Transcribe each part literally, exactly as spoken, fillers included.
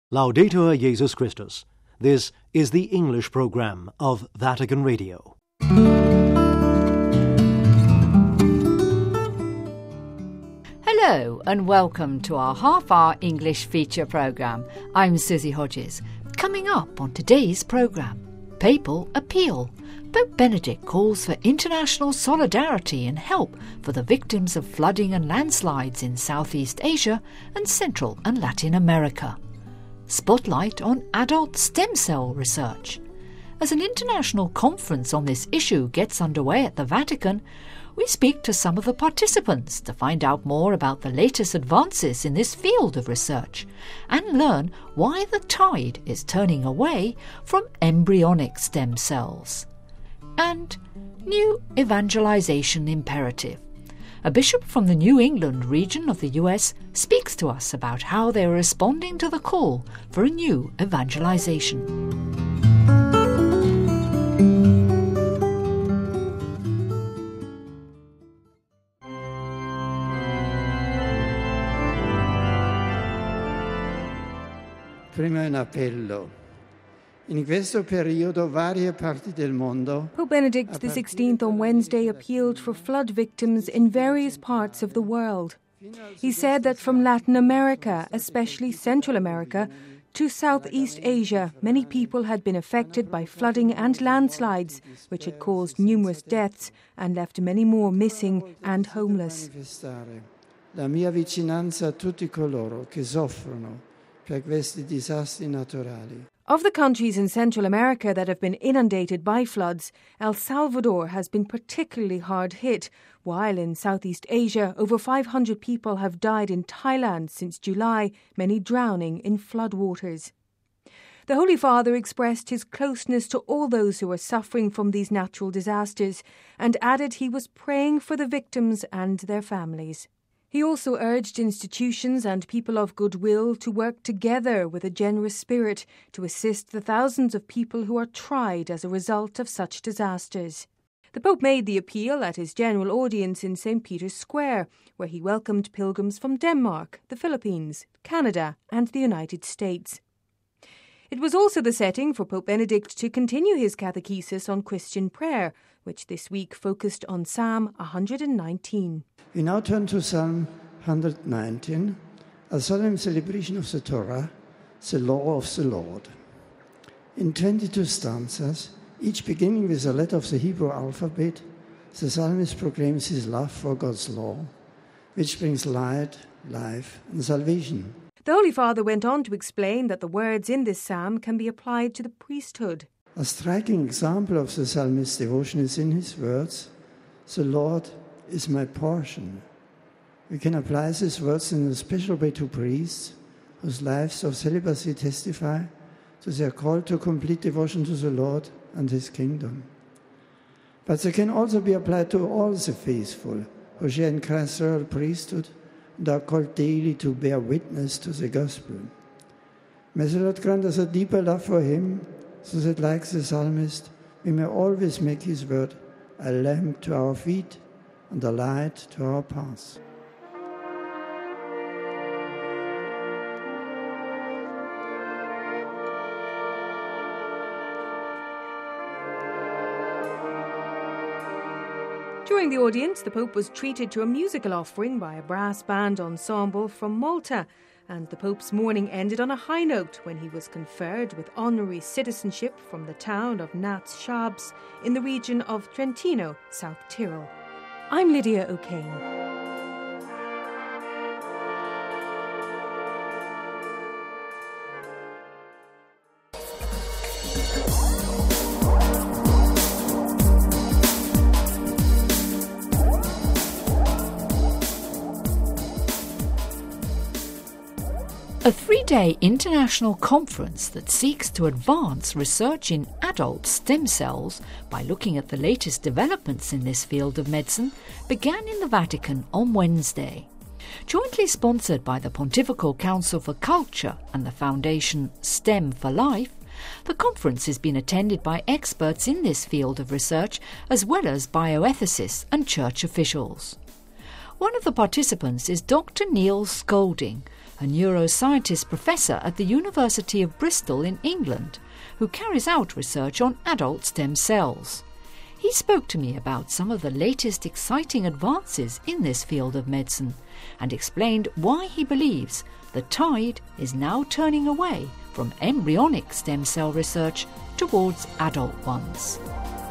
Laudetur Jesus Christus. This is the English program of Vatican Radio. Hello and welcome to our half-hour English feature programme. I'm Susie Hodges. Coming up on today's programme, Papal Appeal. Pope Benedict calls for international solidarity and help for the victims of flooding and landslides in Southeast Asia and Central and Latin America. Spotlight on adult stem cell research. As an international conference on this issue gets underway at the Vatican, we speak to some of the participants to find out more about the latest advances in this field of research and learn why the tide is turning away from embryonic stem cells. And new evangelization imperative. A bishop from the New England region of the U S speaks to us about how they are responding to the call for a new evangelization. Prima un appello. In questo periodo varie parti del mondo. Pope Benedict the sixteenth on Wednesday appealed for flood victims in various parts of the world. He said that from Latin America, especially Central America, to Southeast Asia, many people had been affected by flooding and landslides, which had caused numerous deaths and left many more missing and homeless. La mia vicinanza a tutti coloro che soffrono per questi disastri naturali. Of the countries in Central America that have been inundated by floods, El Salvador has been particularly hard hit, while in Southeast Asia, over five hundred people have died in Thailand since July, many drowning in floodwaters. The Holy Father expressed his closeness to all those who are suffering from these natural disasters and added he was praying for the victims and their families. He also urged institutions and people of goodwill to work together with a generous spirit to assist the thousands of people who are tried as a result of such disasters. The Pope made the appeal at his general audience in Saint Peter's Square, where he welcomed pilgrims from Denmark, the Philippines, Canada and the United States. It was also the setting for Pope Benedict to continue his catechesis on Christian prayer, which this week focused on Psalm one hundred nineteen. We now turn to Psalm one hundred nineteen, a solemn celebration of the Torah, the law of the Lord. In twenty-two stanzas, each beginning with a letter of the Hebrew alphabet, the psalmist proclaims his love for God's law, which brings light, life, and salvation. The Holy Father went on to explain that the words in this psalm can be applied to the priesthood. A striking example of the psalmist's devotion is in his words, "The Lord is my portion." We can apply these words in a special way to priests whose lives of celibacy testify to their call to complete devotion to the Lord and His kingdom. But they can also be applied to all the faithful who share in Christ's royal priesthood and are called daily to bear witness to the gospel. May the Lord grant us a deeper love for Him, so that, like the psalmist, we may always make His word a lamp to our feet and a light to our path. During the audience, the Pope was treated to a musical offering by a brass band ensemble from Malta, and the Pope's morning ended on a high note when he was conferred with honorary citizenship from the town of Nats Shabs in the region of Trentino, South Tyrol. I'm Lydia O'Kane. A three-day international conference that seeks to advance research in adult stem cells by looking at the latest developments in this field of medicine began in the Vatican on Wednesday. Jointly sponsored by the Pontifical Council for Culture and the Foundation STEM for Life, the conference has been attended by experts in this field of research as well as bioethicists and church officials. One of the participants is Doctor Neil Scolding, a neuroscientist professor at the University of Bristol in England, who carries out research on adult stem cells. He spoke to me about some of the latest exciting advances in this field of medicine and explained why he believes the tide is now turning away from embryonic stem cell research towards adult ones.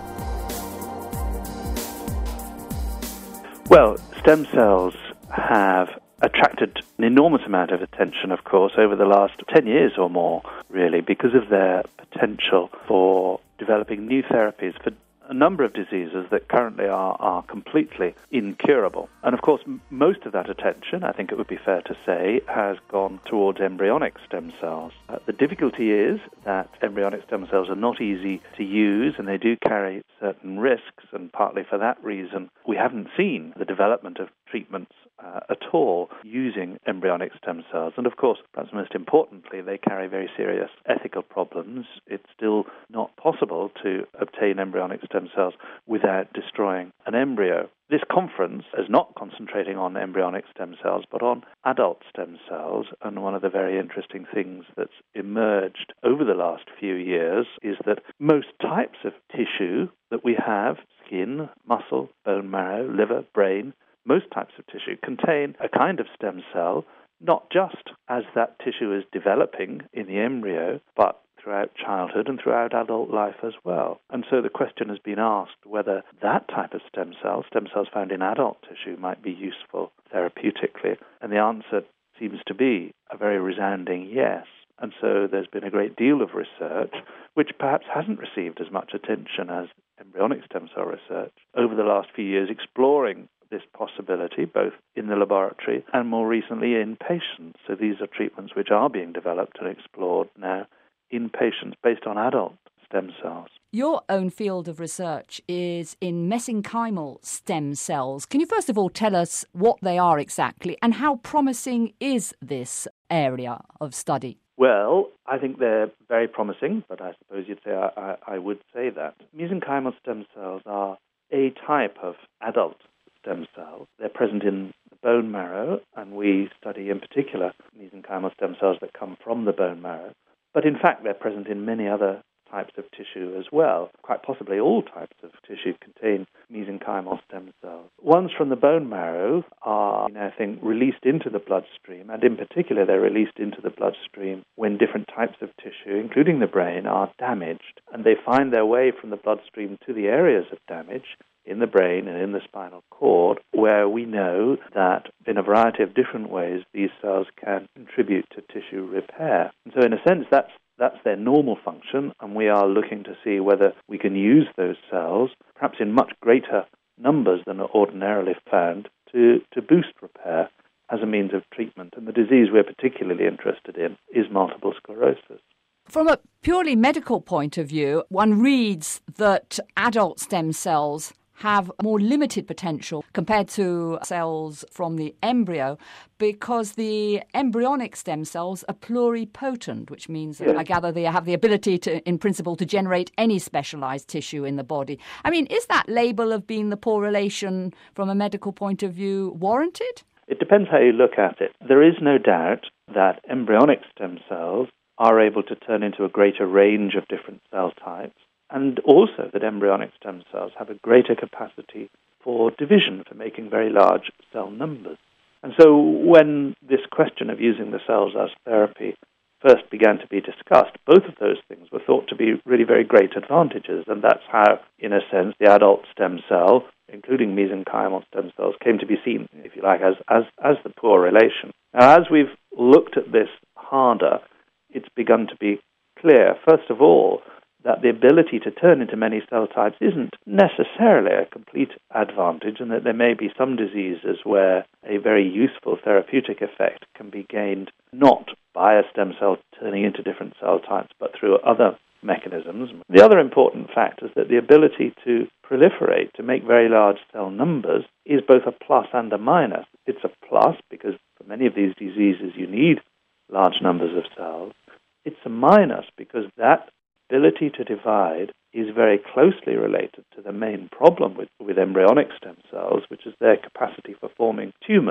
Well, stem cells have attracted an enormous amount of attention, of course, over the last ten years or more, really, because of their potential for developing new therapies for a number of diseases that currently are, are completely incurable. And of course, m- most of that attention, I think it would be fair to say, has gone towards embryonic stem cells. Uh, the difficulty is that embryonic stem cells are not easy to use and they do carry certain risks, and partly for that reason, we haven't seen the development of treatments uh, at all using embryonic stem cells. And of course, perhaps most importantly, they carry very serious ethical problems. It's still not possible to obtain embryonic stem cells without destroying an embryo. This conference is not concentrating on embryonic stem cells, but on adult stem cells. And one of the very interesting things that's emerged over the last few years is that most types of tissue that we have, skin, muscle, bone marrow, liver, brain, most types of tissue contain a kind of stem cell, not just as that tissue is developing in the embryo, but throughout childhood and throughout adult life as well. And so the question has been asked whether that type of stem cell, stem cells found in adult tissue, might be useful therapeutically. And the answer seems to be a very resounding yes. And so there's been a great deal of research, which perhaps hasn't received as much attention as embryonic stem cell research, over the last few years, exploring this possibility, both in the laboratory and more recently in patients. So these are treatments which are being developed and explored now in patients based on adult stem cells. Your own field of research is in mesenchymal stem cells. Can you first of all tell us what they are exactly and how promising is this area of study? Well, I think they're very promising, but I suppose you'd say I, I, I would say that. Mesenchymal stem cells are a type of adult stem cells. They're present in the bone marrow, and we study in particular mesenchymal stem cells that come from the bone marrow. But in fact, they're present in many other types of tissue as well. Quite possibly all types of tissue contain mesenchymal stem cells. Ones from the bone marrow are, I think, released into the bloodstream, and in particular they're released into the bloodstream when different types of tissue, including the brain, are damaged. And they find their way from the bloodstream to the areas of damage in the brain and in the spinal cord, where we know that in a variety of different ways these cells can contribute to tissue repair. And so in a sense that's that's their normal function, and we are looking to see whether we can use those cells, perhaps in much greater numbers than are ordinarily found, to, to boost repair as a means of treatment. And the disease we're particularly interested in is multiple sclerosis. From a purely medical point of view, one reads that adult stem cells have more limited potential compared to cells from the embryo because the embryonic stem cells are pluripotent, which means, yes, I gather they have the ability to, in principle, to generate any specialized tissue in the body. I mean, is that label of being the poor relation from a medical point of view warranted? It depends how you look at it. There is no doubt that embryonic stem cells are able to turn into a greater range of different cell types, and also that embryonic stem cells have a greater capacity for division, for making very large cell numbers. And so when this question of using the cells as therapy first began to be discussed, both of those things were thought to be really very great advantages, and that's how, in a sense, the adult stem cell, including mesenchymal stem cells, came to be seen, if you like, as, as, as the poor relation. Now, as we've looked at this harder, it's begun to be clear, first of all, that the ability to turn into many cell types isn't necessarily a complete advantage, and that there may be some diseases where a very useful therapeutic effect can be gained not by a stem cell turning into different cell types, but through other mechanisms. The other important fact is that the ability to proliferate, to make very large cell numbers, is both a plus and a minus. It's a plus because for many of these diseases you need large numbers of cells. It's a minus because that ability to divide is very closely related to the main problem with, with embryonic stem cells, which is their capacity for forming tumors.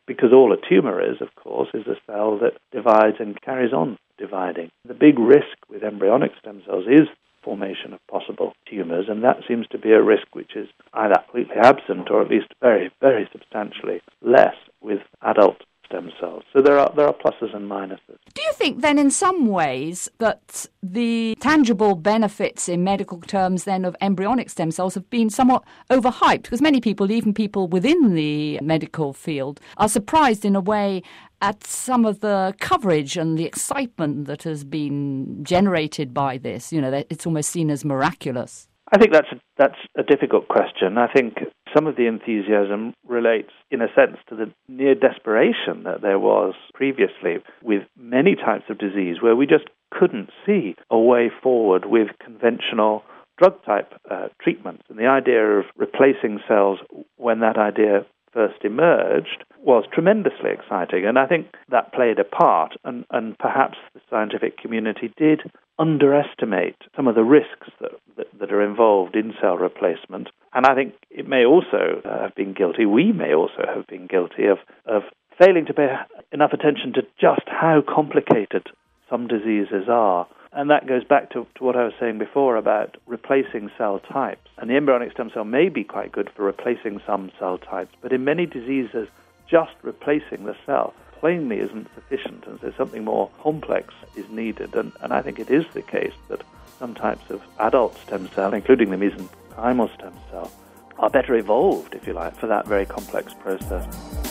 because all a tumour is, of course, is a cell that divides and carries on dividing. The big risk with embryonic stem cells is formation of possible tumours, and that seems to be a risk which is either completely absent or at least very, very substantially less with adult stem cells. So there are there are pluses and minuses. Do you think then in some ways that the tangible benefits in medical terms then of embryonic stem cells have been somewhat overhyped? Because many people, even people within the medical field, are surprised in a way at some of the coverage and the excitement that has been generated by this. You know, it's almost seen as miraculous. I think that's a, that's a difficult question. I think some of the enthusiasm relates, in a sense, to the near desperation that there was previously with many types of disease where we just couldn't see a way forward with conventional drug-type uh, treatments. And the idea of replacing cells when that idea first emerged was tremendously exciting. And I think that played a part, and, and perhaps the scientific community did underestimate some of the risks that, that, that are involved in cell replacement. And I think it may also uh, have been guilty, we may also have been guilty of, of failing to pay enough attention to just how complicated some diseases are. And that goes back to, to what I was saying before about replacing cell types. And the embryonic stem cell may be quite good for replacing some cell types, but in many diseases, just replacing the cell plainly isn't sufficient, and so something more complex is needed. And, and I think it is the case that some types of adult stem cell, including the mesenchymal stem cell, are better evolved, if you like, for that very complex process.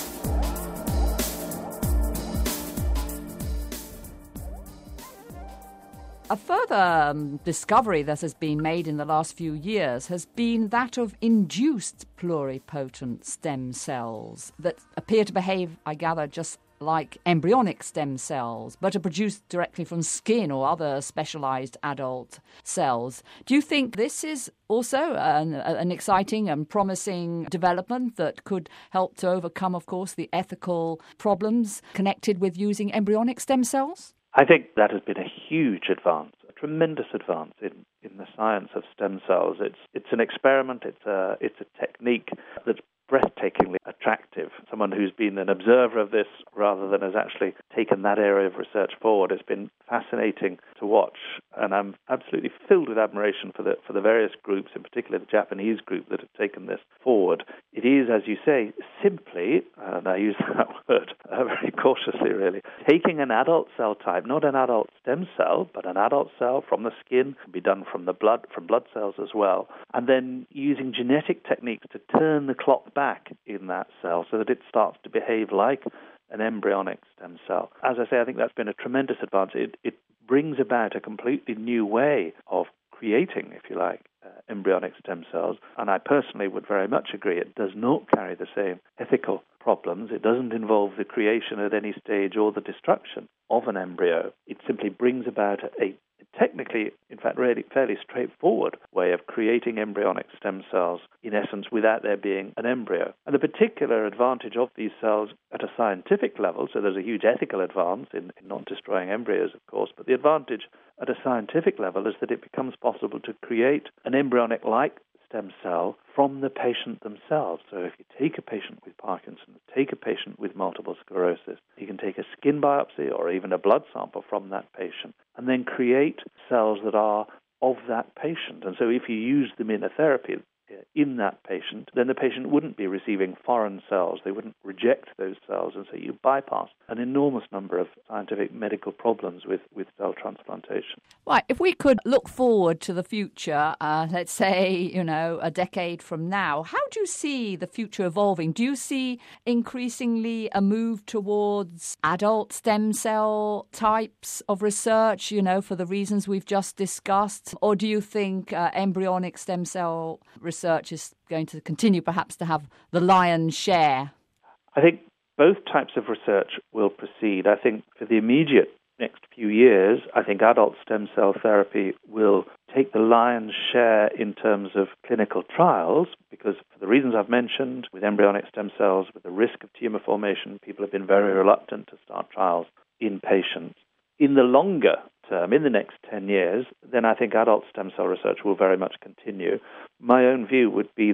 A further um, discovery that has been made in the last few years has been that of induced pluripotent stem cells that appear to behave, I gather, just like embryonic stem cells, but are produced directly from skin or other specialized adult cells. Do you think this is also an, an exciting and promising development that could help to overcome, of course, the ethical problems connected with using embryonic stem cells? I think that has been a huge advance, a tremendous advance in, in the science of stem cells. It's it's an experiment, it's a, it's a technique that's breathtakingly attractive. Someone who's been an observer of this rather than has actually taken that area of research forward has been fascinating to watch, and I'm absolutely filled with admiration for the for the various groups, in particular the Japanese group that have taken this forward. It is, as you say, simply, and I use that word uh, very cautiously really, taking an adult cell type, not an adult stem cell, but an adult cell from the skin, can be done from the blood, from blood cells as well, and then using genetic techniques to turn the clock back in that cell so that it starts to behave like an embryonic stem cell. As I say, I think that's been a tremendous advance. It, it brings about a completely new way of creating, if you like, uh, embryonic stem cells. And I personally would very much agree it does not carry the same ethical problems. It doesn't involve the creation at any stage or the destruction of an embryo. It simply brings about a technically, in fact, really fairly straightforward way of creating embryonic stem cells, in essence, without there being an embryo. And the particular advantage of these cells at a scientific level, so there's a huge ethical advance in, in not destroying embryos, of course, but the advantage at a scientific level is that it becomes possible to create an embryonic-like stem cell from the patient themselves. So if you take a patient with Parkinson's, take a patient with multiple sclerosis, you can take a skin biopsy or even a blood sample from that patient and then create cells that are of that patient. And so if you use them in a therapy in that patient, then the patient wouldn't be receiving foreign cells. They wouldn't reject those cells, and so you bypass an enormous number of scientific medical problems with, with cell transplantation. Right, if we could look forward to the future, uh, let's say, you know, a decade from now, how do you see the future evolving? Do you see increasingly a move towards adult stem cell types of research, you know, for the reasons we've just discussed? Or do you think uh, embryonic stem cell research Research is going to continue perhaps to have the lion's share? I think both types of research will proceed. I think for the immediate next few years, I think adult stem cell therapy will take the lion's share in terms of clinical trials, because for the reasons I've mentioned, with embryonic stem cells, with the risk of tumor formation, people have been very reluctant to start trials in patients. In the longer term, in the next ten years, then I think adult stem cell research will very much continue. My own view would be that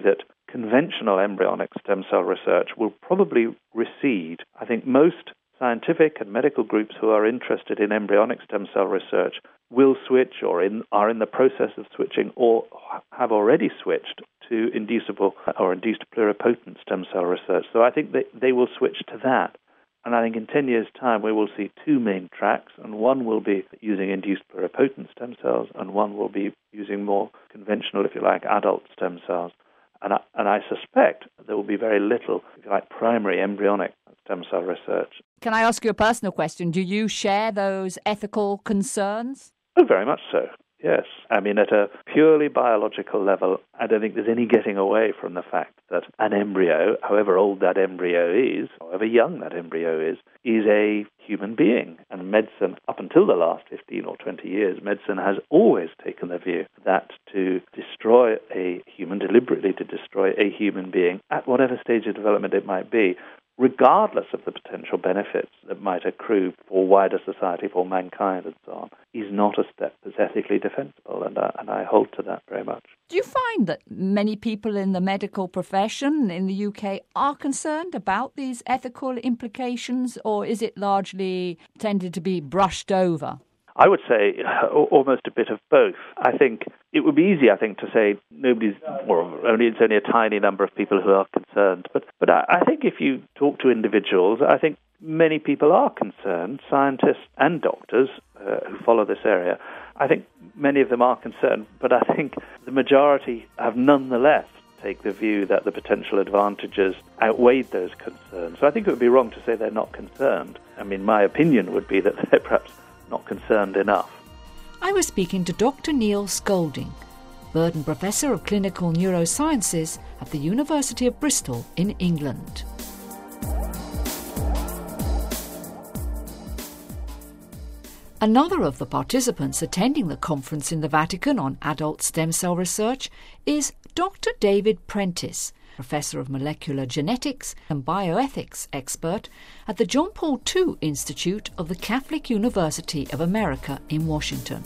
conventional embryonic stem cell research will probably recede. I think most scientific and medical groups who are interested in embryonic stem cell research will switch or in, are in the process of switching or have already switched to inducible or induced pluripotent stem cell research. So I think they, they will switch to that. And I think in ten years' time we will see two main tracks, and one will be using induced pluripotent stem cells, and one will be using more conventional, if you like, adult stem cells. And I, and I suspect there will be very little, if you like, primary embryonic stem cell research. Can I ask you a personal question? Do you share those ethical concerns? Oh, very much so. Yes. I mean, at a purely biological level, I don't think there's any getting away from the fact that an embryo, however old that embryo is, however young that embryo is, is a human being. And medicine, up until the last fifteen or twenty years, medicine has always taken the view that to destroy a human, deliberately to destroy a human being, at whatever stage of development it might be, regardless of the potential benefits that might accrue for wider society, for mankind and so on, is not a step that's ethically defensible, and I, and I hold to that very much. Do you find that many people in the medical profession in the U K are concerned about these ethical implications, or is it largely tended to be brushed over? I would say almost a bit of both. I think it would be easy, I think, to say nobody's, or only it's only a tiny number of people who are concerned. But but I, I think if you talk to individuals, I think many people are concerned, scientists and doctors uh, who follow this area. I think many of them are concerned, but I think the majority have nonetheless take the view that the potential advantages outweighed those concerns. So I think it would be wrong to say they're not concerned. I mean, my opinion would be that they're perhaps not concerned enough. I was speaking to Doctor Neil Scolding, Burden Professor of Clinical Neurosciences at the University of Bristol in England. Another of the participants attending the conference in the Vatican on adult stem cell research is Doctor David Prentice, Professor of Molecular Genetics and Bioethics expert at the John Paul the Second Institute of the Catholic University of America in Washington.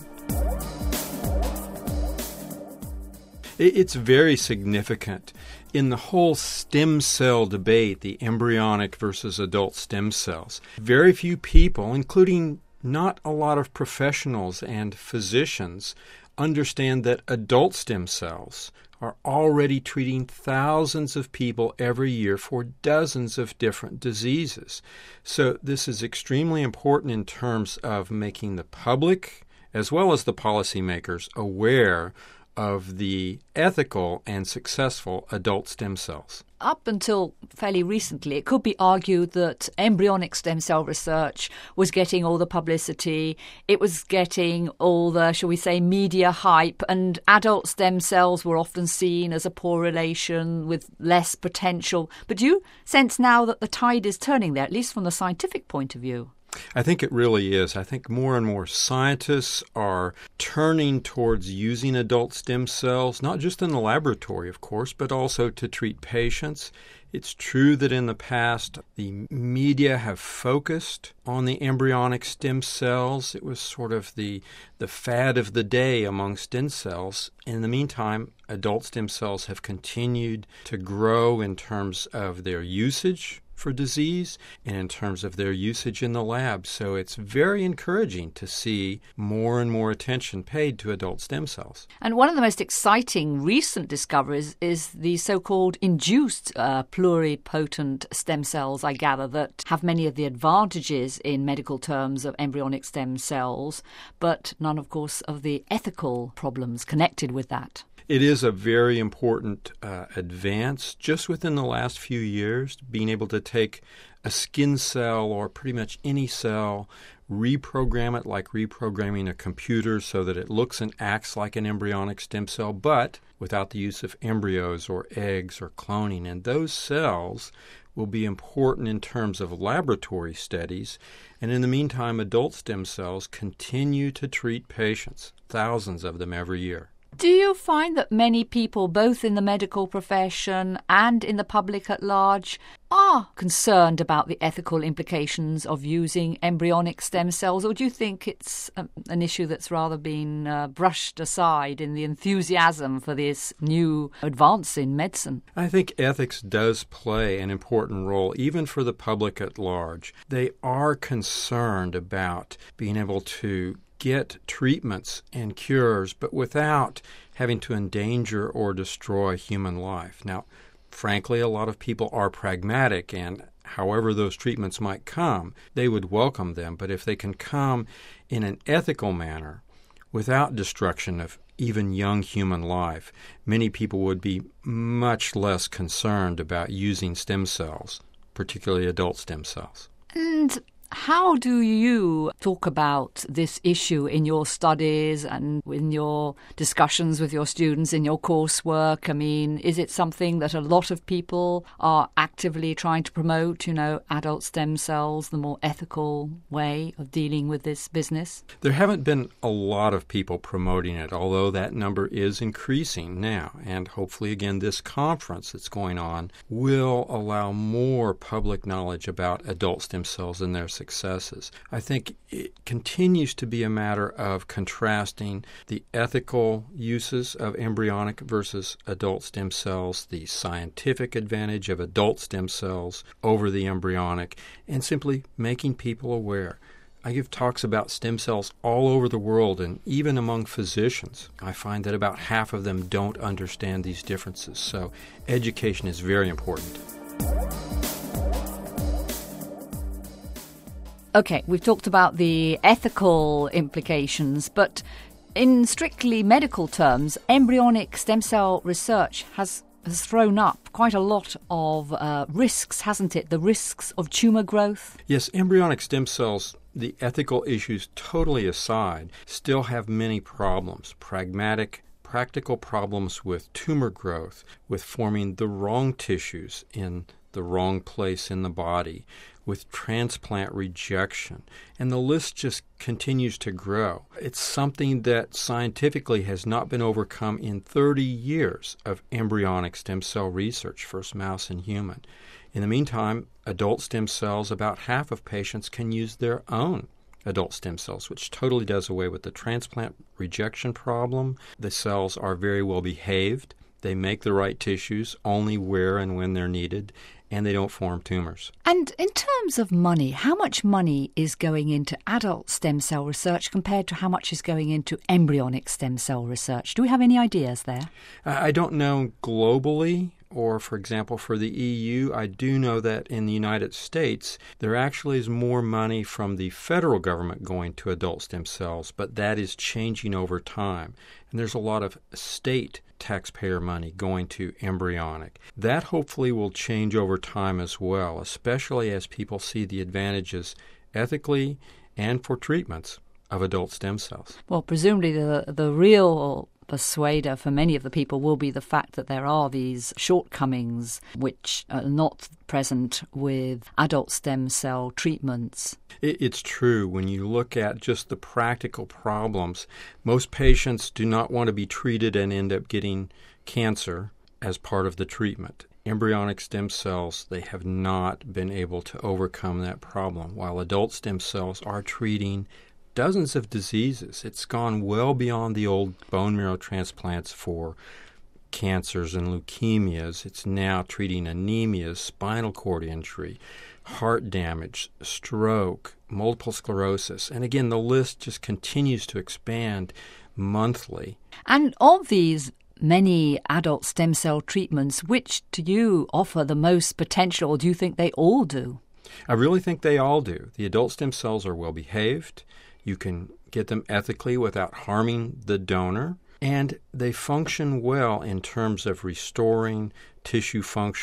It's very significant in the whole stem cell debate, the embryonic versus adult stem cells. Very few people, including not a lot of professionals and physicians, understand that adult stem cells are already treating thousands of people every year for dozens of different diseases. So this is extremely important in terms of making the public, as well as the policymakers, aware of the ethical and successful adult stem cells. Up until fairly recently, it could be argued that embryonic stem cell research was getting all the publicity, it was getting all the, shall we say, media hype, and adult stem cells were often seen as a poor relation with less potential. But do you sense now that the tide is turning there, at least from the scientific point of view? I think it really is. I think more and more scientists are turning towards using adult stem cells, not just in the laboratory, of course, but also to treat patients. It's true that in the past, the media have focused on the embryonic stem cells. It was sort of the, the fad of the day among stem cells. In the meantime, adult stem cells have continued to grow in terms of their usage for disease and in terms of their usage in the lab. So it's very encouraging to see more and more attention paid to adult stem cells. And one of the most exciting recent discoveries is the so-called induced uh, pluripotent stem cells, I gather, that have many of the advantages in medical terms of embryonic stem cells, but none, of course, of the ethical problems connected with that. It is a very important uh, advance just within the last few years, being able to take a skin cell or pretty much any cell, reprogram it like reprogramming a computer so that it looks and acts like an embryonic stem cell, but without the use of embryos or eggs or cloning. And those cells will be important in terms of laboratory studies. And in the meantime, adult stem cells continue to treat patients, thousands of them every year. Do you find that many people, both in the medical profession and in the public at large, are concerned about the ethical implications of using embryonic stem cells, or do you think it's um, an issue that's rather been uh, brushed aside in the enthusiasm for this new advance in medicine? I think ethics does play an important role, even for the public at large. They are concerned about being able to get treatments and cures, but without having to endanger or destroy human life. Now, frankly, a lot of people are pragmatic, and however those treatments might come, they would welcome them. But if they can come in an ethical manner, without destruction of even young human life, many people would be much less concerned about using stem cells, particularly adult stem cells. And how do you talk about this issue in your studies and in your discussions with your students, in your coursework? I mean, is it something that a lot of people are actively trying to promote, you know, adult stem cells, the more ethical way of dealing with this business? There haven't been a lot of people promoting it, although that number is increasing now. And hopefully, again, this conference that's going on will allow more public knowledge about adult stem cells and their successes. I think it continues to be a matter of contrasting the ethical uses of embryonic versus adult stem cells, the scientific advantage of adult stem cells over the embryonic, and simply making people aware. I give talks about stem cells all over the world, and even among physicians, I find that about half of them don't understand these differences. So education is very important. Okay, we've talked about the ethical implications, but in strictly medical terms, embryonic stem cell research has, has thrown up quite a lot of uh, risks, hasn't it? The risks of tumour growth? Yes, embryonic stem cells, the ethical issues totally aside, still have many problems. Pragmatic, practical problems with tumour growth, with forming the wrong tissues in the wrong place in the body, with transplant rejection, and the list just continues to grow. It's something that scientifically has not been overcome in thirty years of embryonic stem cell research, first mouse and human. In the meantime, adult stem cells, about half of patients can use their own adult stem cells, which totally does away with the transplant rejection problem. The cells are very well behaved. They make the right tissues only where and when they're needed, and they don't form tumors. And in terms of money, how much money is going into adult stem cell research compared to how much is going into embryonic stem cell research? Do we have any ideas there? I don't know globally, or for example for the E U. I do know that in the United States there actually is more money from the federal government going to adult stem cells, but that is changing over time. And there's a lot of state taxpayer money going to embryonic. That hopefully will change over time as well, especially as people see the advantages ethically and for treatments of adult stem cells. Well, presumably the the real persuader for many of the people will be the fact that there are these shortcomings which are not present with adult stem cell treatments. It's true. When you look at just the practical problems, most patients do not want to be treated and end up getting cancer as part of the treatment. Embryonic stem cells, they have not been able to overcome that problem, while adult stem cells are treating dozens of diseases. It's gone well beyond the old bone marrow transplants for cancers and leukemias. It's now treating anemias, spinal cord injury, heart damage, stroke, multiple sclerosis. And again, the list just continues to expand monthly. And of these many adult stem cell treatments, which do you offer the most potential, or do you think they all do? I really think they all do. The adult stem cells are well behaved. You can get them ethically without harming the donor, and they function well in terms of restoring tissue function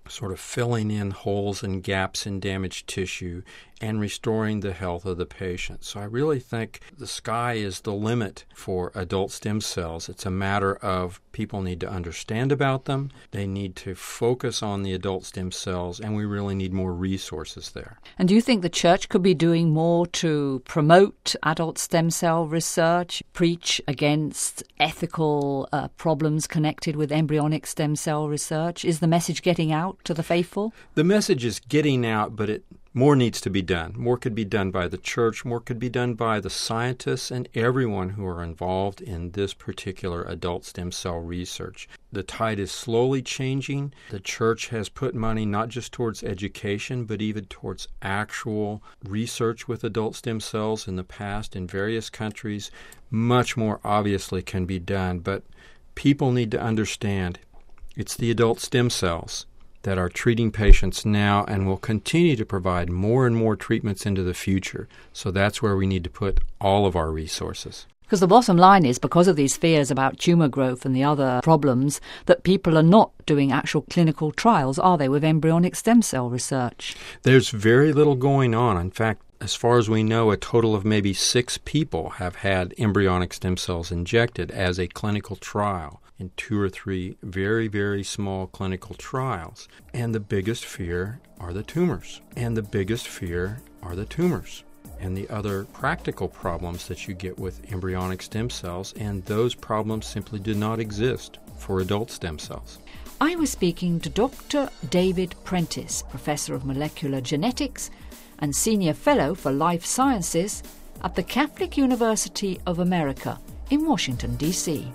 sort of filling in holes and gaps in damaged tissue and restoring the health of the patient. So I really think the sky is the limit for adult stem cells. It's a matter of people need to understand about them, they need to focus on the adult stem cells, and we really need more resources there. And do you think the church could be doing more to promote adult stem cell research, preach against ethical uh, problems connected with embryonic stem cell research? Is the message getting out to the faithful? The message is getting out, but it more needs to be done. More could be done by the church. More could be done by the scientists and everyone who are involved in this particular adult stem cell research. The tide is slowly changing. The church has put money not just towards education, but even towards actual research with adult stem cells in the past in various countries. Much more obviously can be done, but people need to understand it's the adult stem cells that are treating patients now and will continue to provide more and more treatments into the future. So that's where we need to put all of our resources. Because the bottom line is, because of these fears about tumour growth and the other problems, that people are not doing actual clinical trials, are they, with embryonic stem cell research? There's very little going on. In fact, as far as we know, a total of maybe six people have had embryonic stem cells injected as a clinical trial in two or three very, very small clinical trials. And the biggest fear are the tumors. And the biggest fear are the tumors and the other practical problems that you get with embryonic stem cells, and those problems simply do not exist for adult stem cells. I was speaking to Doctor David Prentice, Professor of Molecular Genetics and Senior Fellow for Life Sciences at the Catholic University of America in Washington, D C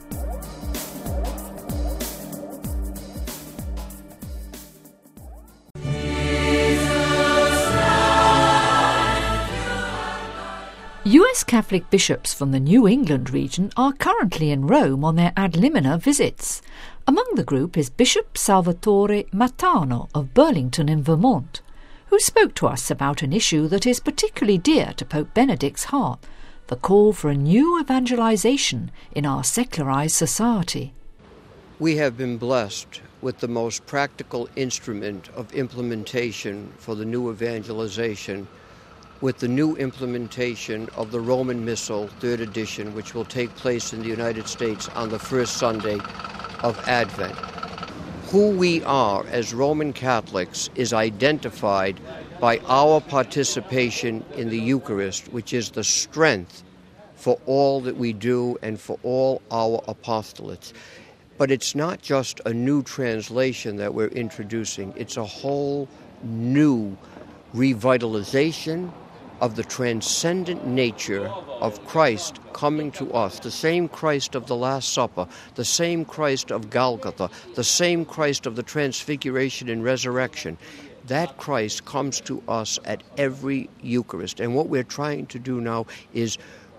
U S Catholic bishops from the New England region are currently in Rome on their ad limina visits. Among the group is Bishop Salvatore Matano of Burlington in Vermont, who spoke to us about an issue that is particularly dear to Pope Benedict's heart, the call for a new evangelization in our secularized society. We have been blessed with the most practical instrument of implementation for the new evangelization, with the new implementation of the Roman Missal, third edition, which will take place in the United States on the first Sunday of Advent. Who we are as Roman Catholics is identified by our participation in the Eucharist, which is the strength for all that we do and for all our apostolates. But it's not just a new translation that we're introducing, it's a whole new revitalization of the transcendent nature of Christ coming to us, the same Christ of the Last Supper, the same Christ of Golgotha, the same Christ of the Transfiguration and Resurrection. That Christ comes to us at every Eucharist. And what we're trying to do now is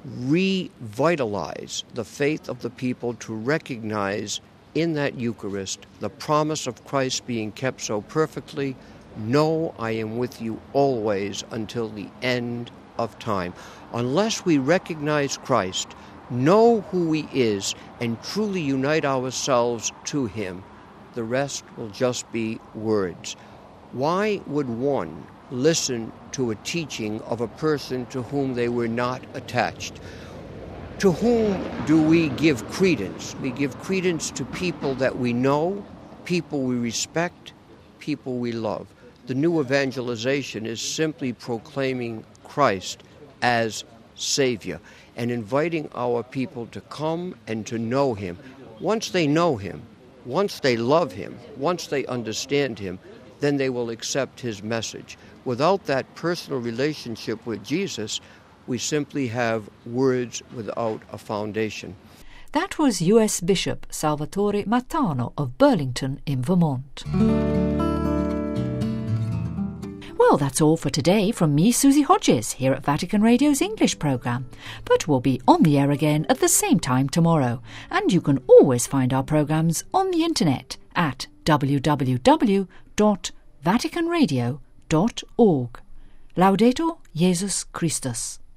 revitalize the faith of the people to recognize in that Eucharist the promise of Christ being kept so perfectly. No, I am with you always until the end of time. Unless we recognize Christ, know who He is, and truly unite ourselves to Him, the rest will just be words. Why would one listen to a teaching of a person to whom they were not attached? To whom do we give credence? We give credence to people that we know, people we respect, people we love. The new evangelization is simply proclaiming Christ as Savior and inviting our people to come and to know Him. Once they know Him, once they love Him, once they understand Him, then they will accept His message. Without that personal relationship with Jesus, we simply have words without a foundation. That was U S Bishop Salvatore Matano of Burlington in Vermont. Well, that's all for today from me, Susie Hodges, here at Vatican Radio's English programme. But we'll be on the air again at the same time tomorrow, and you can always find our programmes on the internet at w w w dot vatican radio dot org. Laudetur Jesus Christus.